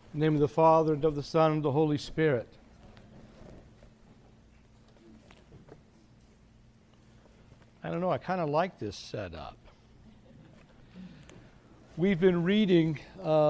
In the name of the Father, and of the Son, and of the Holy Spirit. I don't know, I kind of like this setup. We've been reading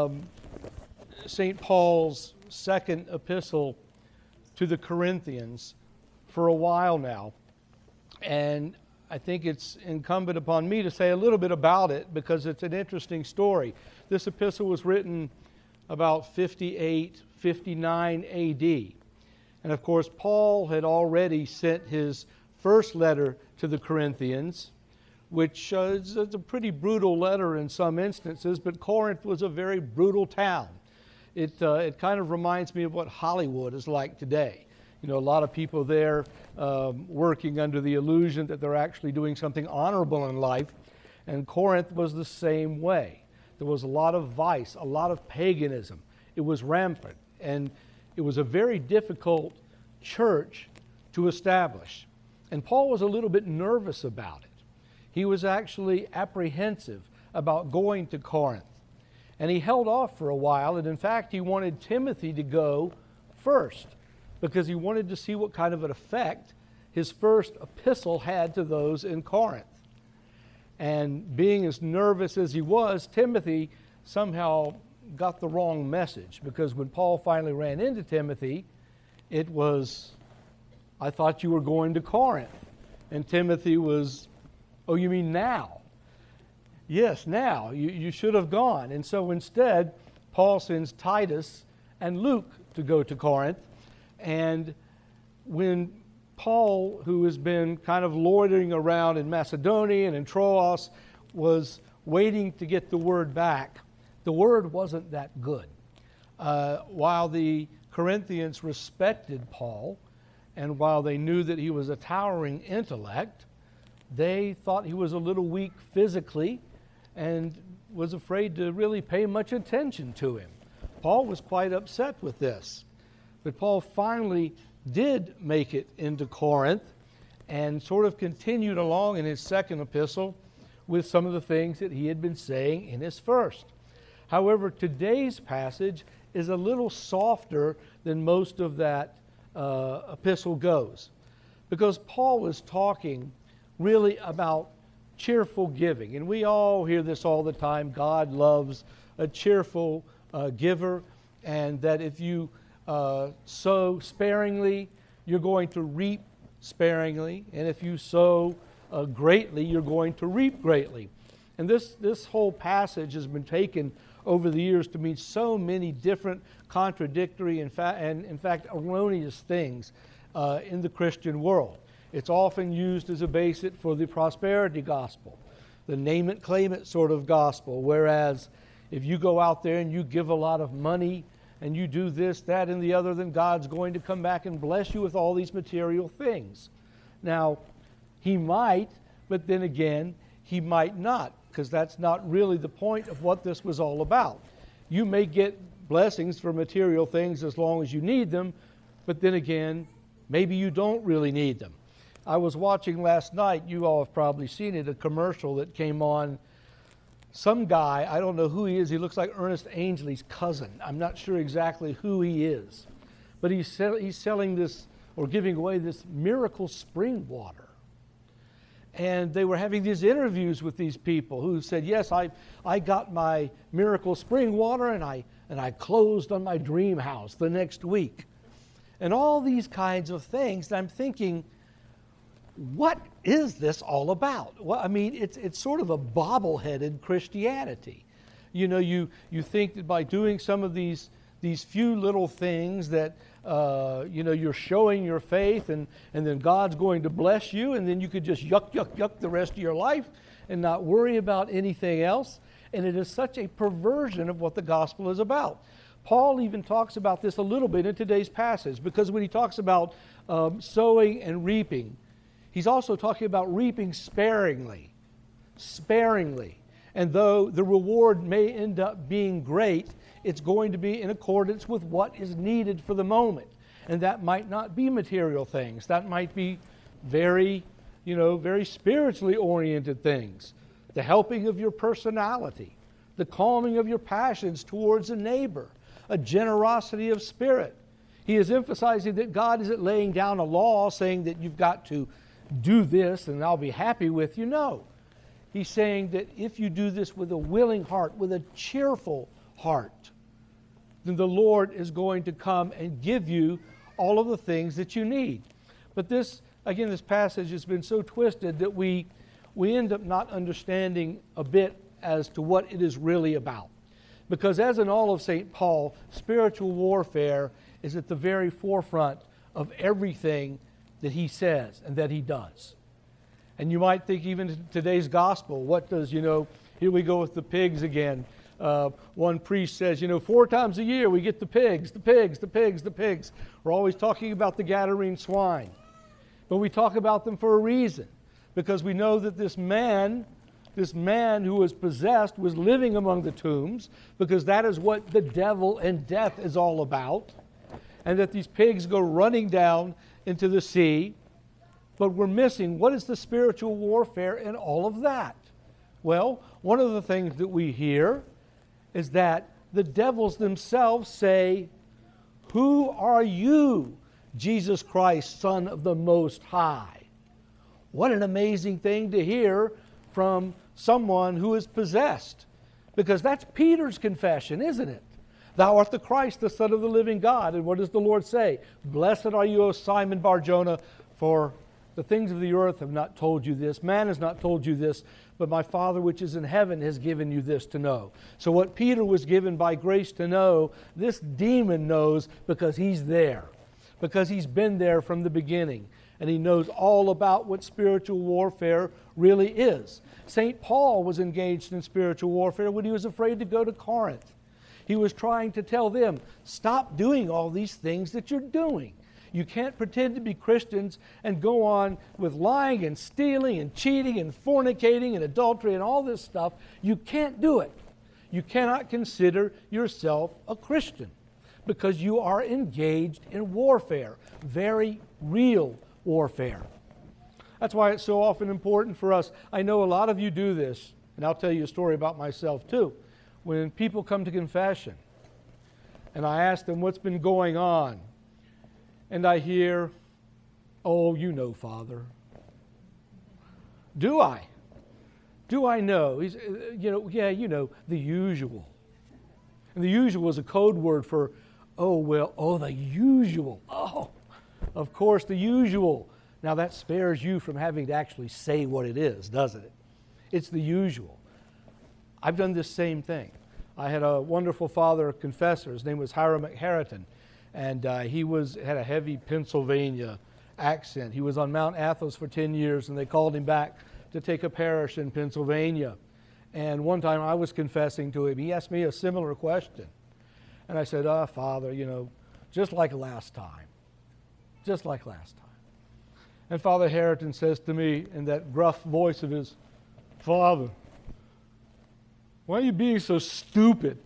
St. Paul's second epistle to the Corinthians for a while now. And I think it's incumbent upon me to say a little bit about it because it's an interesting story. This epistle was written about 58, 59 AD. And of course, Paul had already sent his first letter to the Corinthians, which is a pretty brutal letter in some instances, but Corinth was a very brutal town. It kind of reminds me of what Hollywood is like today. You know, a lot of people there working under the illusion that they're actually doing something honorable in life, and Corinth was the same way. There was a lot of vice, a lot of paganism. It was rampant, and it was a very difficult church to establish. And Paul was a little bit nervous about it. He was actually apprehensive about going to Corinth. And he held off for a while, and in fact, he wanted Timothy to go first because he wanted to see what kind of an effect his first epistle had to those in Corinth. And being as nervous as he was, Timothy somehow got the wrong message, because when Paul finally ran into Timothy, it was, "I thought you were going to Corinth." And Timothy was, "Oh, you mean now?" "Yes, now. You should have gone." And so instead, Paul sends Titus and Luke to go to Corinth. And when Paul, who has been kind of loitering around in Macedonia and in Troas, was waiting to get the word back, the word wasn't that good. While the Corinthians respected Paul, and while they knew that he was a towering intellect, they thought he was a little weak physically and was afraid to really pay much attention to him. Paul was quite upset with this. But Paul finally did make it into Corinth and sort of continued along in his second epistle with some of the things that he had been saying in his first. However, today's passage is a little softer than most of that epistle goes, because Paul is talking really about cheerful giving. And we all hear this all the time. God loves a cheerful giver, and that if you sow sparingly, you're going to reap sparingly. And if you sow greatly, you're going to reap greatly. And this whole passage has been taken over the years to mean so many different contradictory and in fact erroneous things in the Christian world. It's often used as a basis for the prosperity gospel, the name it, claim it sort of gospel, whereas if you go out there and you give a lot of money and you do this, that, and the other, then God's going to come back and bless you with all these material things. Now, he might, but then again, he might not, because that's not really the point of what this was all about. You may get blessings for material things as long as you need them, but then again, maybe you don't really need them. I was watching last night, you all have probably seen it, a commercial that came on. Some guy, I don't know who he is, he looks like Ernest Angley's cousin. I'm not sure exactly who he is. But he's selling this, or giving away this miracle spring water. And they were having these interviews with these people who said, "Yes, I got my miracle spring water and I closed on my dream house the next week." And all these kinds of things. And I'm thinking, what is this all about? Well, I mean, it's sort of a bobble-headed Christianity. You know, you think that by doing some of these few little things that, you're showing your faith and then God's going to bless you, and then you could just yuck the rest of your life and not worry about anything else. And it is such a perversion of what the gospel is about. Paul even talks about this a little bit in today's passage, because when he talks about sowing and reaping, he's also talking about reaping sparingly. And though the reward may end up being great, it's going to be in accordance with what is needed for the moment. And that might not be material things. That might be very spiritually oriented things. The helping of your personality, the calming of your passions towards a neighbor, a generosity of spirit. He is emphasizing that God isn't laying down a law saying that you've got to do this and I'll be happy with you. No. He's saying that if you do this with a willing heart, with a cheerful heart, then the Lord is going to come and give you all of the things that you need. But this, again, this passage has been so twisted that we end up not understanding a bit as to what it is really about. Because as in all of St. Paul, spiritual warfare is at the very forefront of everything that he says and that he does. And you might think even in today's gospel, what does, here we go with the pigs again. One priest says, 4 times a year we get the pigs. We're always talking about the Gadarene swine. But we talk about them for a reason. Because we know that this man who was possessed was living among the tombs, because that is what the devil and death is all about. And that these pigs go running down into the sea. But we're missing, what is the spiritual warfare in all of that? Well, one of the things that we hear is that the devils themselves say, "Who are you, Jesus Christ, Son of the Most High?" What an amazing thing to hear from someone who is possessed. Because that's Peter's confession, isn't it? "Thou art the Christ, the Son of the living God." And what does the Lord say? "Blessed are you, O Simon Bar-Jonah, for the things of the earth have not told you this. Man has not told you this, but my Father which is in heaven has given you this to know." So what Peter was given by grace to know, this demon knows because he's there. Because he's been there from the beginning. And he knows all about what spiritual warfare really is. St. Paul was engaged in spiritual warfare when he was afraid to go to Corinth. He was trying to tell them, stop doing all these things that you're doing. You can't pretend to be Christians and go on with lying and stealing and cheating and fornicating and adultery and all this stuff. You can't do it. You cannot consider yourself a Christian because you are engaged in warfare, very real warfare. That's why it's so often important for us. I know a lot of you do this, and I'll tell you a story about myself too. When people come to confession and I ask them what's been going on, and I hear, "Oh, you know, Father." Do I? Do I know? He's, the usual. And the usual is a code word for, the usual. Oh, of course, the usual. Now that spares you from having to actually say what it is, doesn't it? It's the usual. I've done this same thing. I had a wonderful father confessor. His name was Hiram McHarriton. And he had a heavy Pennsylvania accent. He was on Mount Athos for 10 years, and they called him back to take a parish in Pennsylvania. And one time I was confessing to him. He asked me a similar question. And I said, Father, just like last time. Just like last time. And Father Harriton says to me in that gruff voice of his, "Father, why are you being so stupid?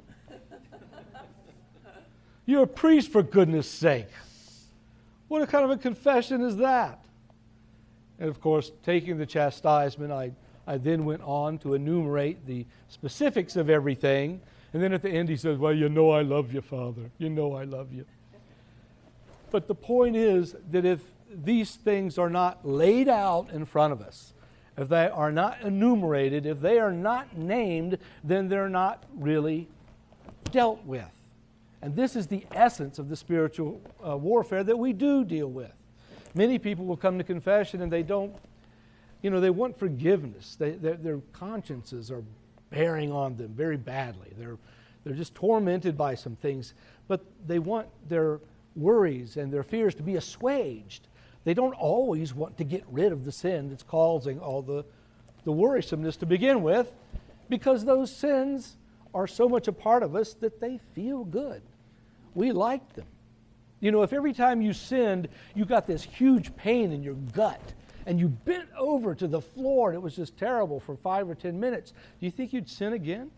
You're a priest, for goodness sake. What kind of a confession is that?" And of course, taking the chastisement, I then went on to enumerate the specifics of everything. And then at the end he says, "Well, I love you, Father. I love you." But the point is that if these things are not laid out in front of us, if they are not enumerated, if they are not named, then they're not really dealt with. And this is the essence of the spiritual warfare that we do deal with. Many people will come to confession and they don't, they want forgiveness. Their consciences are bearing on them very badly. They're just tormented by some things, but they want their worries and their fears to be assuaged. They don't always want to get rid of the sin that's causing all the worrisomeness to begin with, because those sins are so much a part of us that they feel good. We like them. If every time you sinned, you got this huge pain in your gut, and you bent over to the floor and it was just terrible for 5 or 10 minutes, do you think you'd sin again?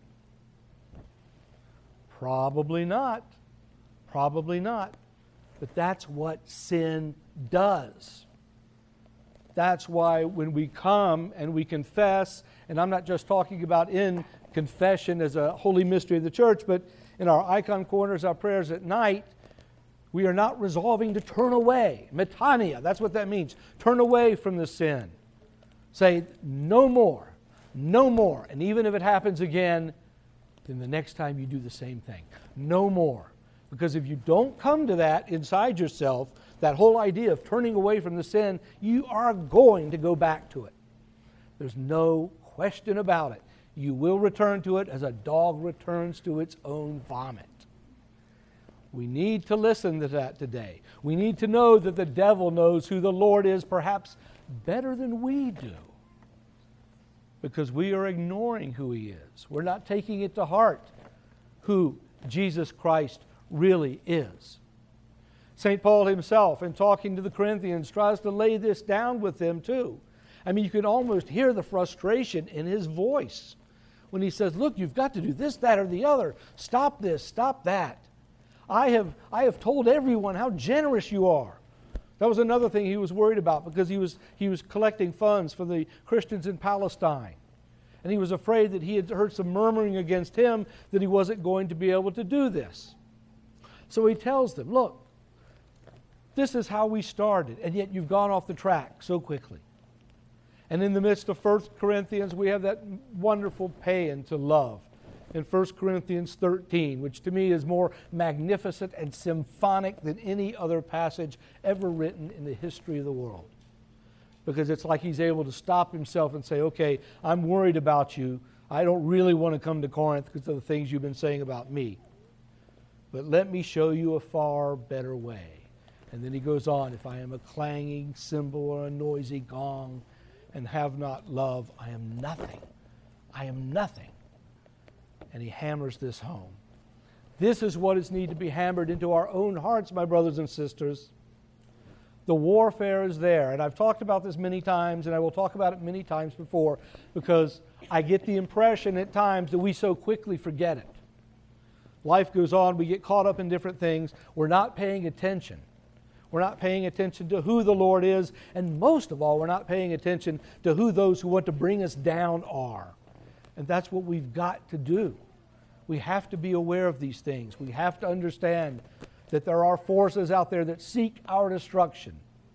Probably not. Probably not. But that's what sin does. That's why when we come and we confess, and I'm not just talking about in confession as a holy mystery of the church, but in our icon corners, our prayers at night, we are not resolving to turn away. Metania, that's what that means. Turn away from the sin. Say, no more, no more. And even if it happens again, then the next time you do the same thing. No more. Because if you don't come to that inside yourself, that whole idea of turning away from the sin, you are going to go back to it. There's no question about it. You will return to it as a dog returns to its own vomit. We need to listen to that today. We need to know that the devil knows who the Lord is perhaps better than we do, because we are ignoring who He is. We're not taking it to heart who Jesus Christ really is. St. Paul himself, in talking to the Corinthians, tries to lay this down with them too. I mean, you can almost hear the frustration in his voice when he says, look, you've got to do this, that, or the other. Stop this, stop that. I have told everyone how generous you are. That was another thing he was worried about, because he was collecting funds for the Christians in Palestine. And he was afraid that he had heard some murmuring against him that he wasn't going to be able to do this. So he tells them, look, this is how we started, and yet you've gone off the track so quickly. And in the midst of 1 Corinthians, we have that wonderful paean to love in 1 Corinthians 13, which to me is more magnificent and symphonic than any other passage ever written in the history of the world. Because it's like he's able to stop himself and say, okay, I'm worried about you. I don't really want to come to Corinth because of the things you've been saying about me. But let me show you a far better way. And then he goes on, if I am a clanging cymbal or a noisy gong and have not love, I am nothing. I am nothing. And he hammers this home. This is what is needed to be hammered into our own hearts, my brothers and sisters. The warfare is there. And I've talked about this many times, and I will talk about it many times before, because I get the impression at times that we so quickly forget it. Life goes on, we get caught up in different things. We're not paying attention. We're not paying attention to who the Lord is, and most of all, we're not paying attention to who those who want to bring us down are. And that's what we've got to do. We have to be aware of these things. We have to understand that there are forces out there that seek our destruction.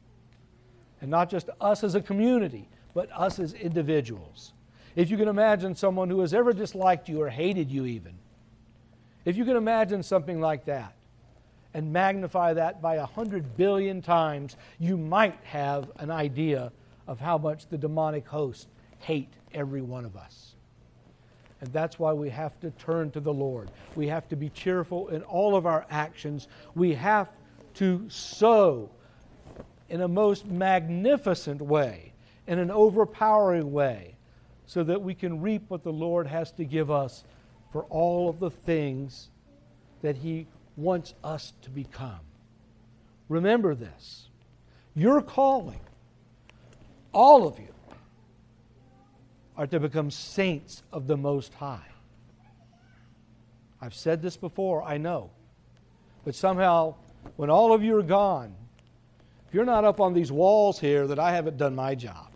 And not just us as a community, but us as individuals. If you can imagine someone who has ever disliked you or hated you even, if you can imagine something like that, and magnify that by 100 billion times, you might have an idea of how much the demonic hosts hate every one of us. And that's why we have to turn to the Lord. We have to be cheerful in all of our actions. We have to sow in a most magnificent way, in an overpowering way, so that we can reap what the Lord has to give us for all of the things that He wants us to become. Remember this. Your calling, all of you, are to become saints of the Most High. I've said this before, I know. But somehow, when all of you are gone, if you're not up on these walls here, that I haven't done my job.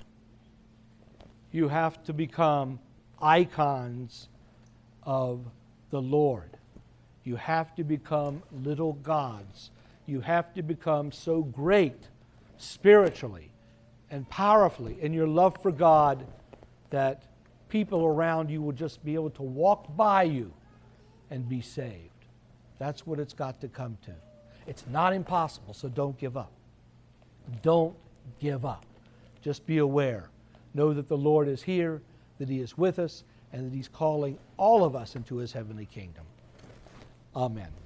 You have to become icons of the Lord. You have to become little gods. You have to become so great spiritually and powerfully in your love for God that people around you will just be able to walk by you and be saved. That's what it's got to come to. It's not impossible, so don't give up. Don't give up. Just be aware. Know that the Lord is here, that He is with us, and that He's calling all of us into His heavenly kingdom. Amen.